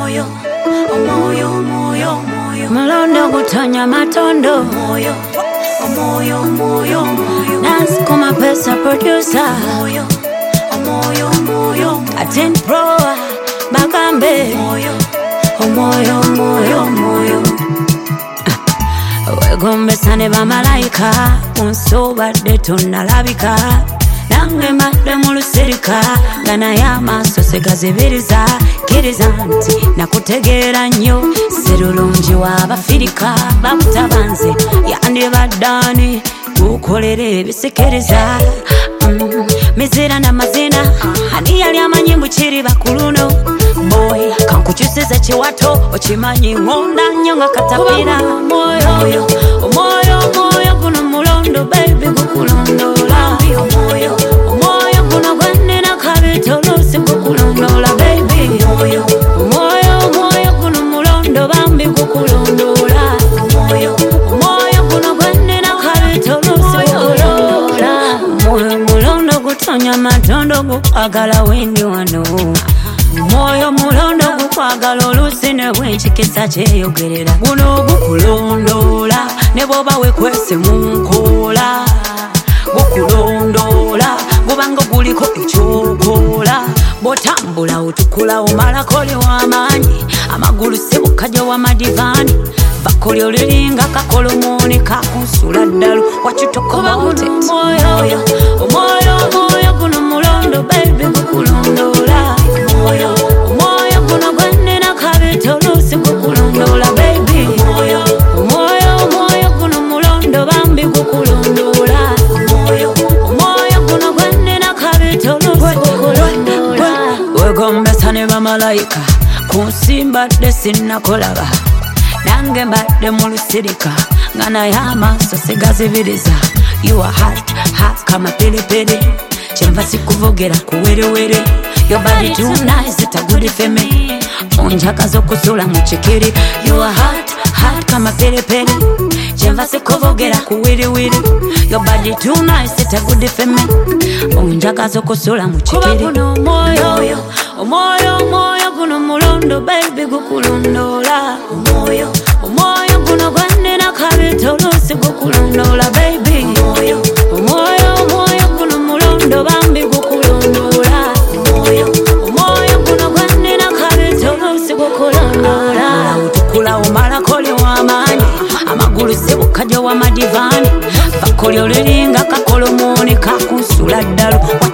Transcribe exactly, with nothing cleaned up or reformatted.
moyo, moyo, moyo, moyo. Mulondo gutonya matondo. Moyo, moyo, moyo, moyo. Dance kuma pesa producer. Moyo, moyo, moyo. Atin pro bagambe. Moyo, moyo, moyo, moyo. Wegombe sane ba malaika. Unsoba de tunalabika. Nange mbadde mu lusirika nga naye amaaso segazibiriza kkiriza nti nakutegeera nnyo sirulungi w'Abafirika bakutabanze yandibadde ani gukolera ebisikiriza mm, mizira n'amazina ani yali amanyi mbukiri bakuluno boy kankukyusiza kiwato okimanyi ngonda nnyo nga katapira omwoyo omwoyo omwoyo guno mulondo baby gukulondola moyo, omwoyo guno gwanena kabitolusi gukulondola baby moyo, omwoyo omwoyo guno mulondo bambi gukulondola moyo, omwoyo guno gwanena kabitolusi gukulondola omwoyo mulondo gutonya matondo gukwagala wendi wano omwoyo mulondo gukwagala olusi ne bwenkikisa kyeyogerera guno gukulondola ne bwoba wekwese mu nkoola gukulondola gubanga guliko ekyokola bw'otambula otukula omalako li w'amaanyi amagulu sibukajja w'amadivani vakolyo liringa kakolomooni kakunsula ddalo wakitokoba gute omwoyo omwoyo omwoyo guno mulondo baby gukulondola moyo, omwoyo guno gwanena kabita oluusi gukulondola baby moyo, omwoyo omwoyo guno mulondo bambi gukulondola moyo, omwoyo guno gwanena kabita oluusi gukulondola wegombesa ne bamalayika ku nsi mbadde sinnakolaba nange mbadde mu lusirika nga naye amaaso sigazibiriza you are hot hot kama pilipili kyenva sikuvogera kuwerewere your body too nice it's a good for me onjakaza okusula mu kikiri you are hot hot kama pilipili kyenva sikuvogera kuwerewere your body too nice it's a good for me onjakaza okusula mu kikiri omwoyo omwoyo omwoyo guno mulondo baby gukulondola moyo, omwoyo guno gwanena kabita oluusi gukulondola baby moyo, omwoyo omwoyo guno mulondo bambi gukulondola moyo, omwoyo guno gwanena kabita oluusi gukulondola otukula omalako li w'amaanyi amagulu sibukajja w'amadivani vakolyo liringa kakolomooni kakunsula ddalo